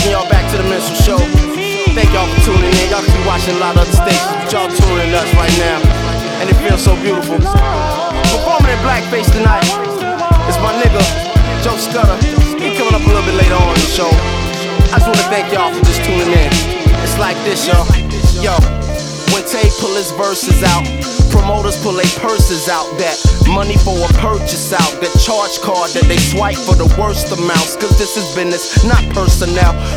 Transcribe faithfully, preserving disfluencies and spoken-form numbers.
welcome y'all back to the Minstrel Show. Thank y'all for tuning in. Y'all can be watching a lot of other stations, but y'all tuning in us right now, and it feels so beautiful. Performing in blackface tonight is my nigga Joe Scudder. He coming up a little bit later on in the show. I just wanna thank y'all for just tuning in. It's like this, y'all. Yo, when Tay pull his verses out, promoters pull their purses out. That money for a purchase out. That charge card that they swipe for the worst amounts. Cause this is business, not personnel.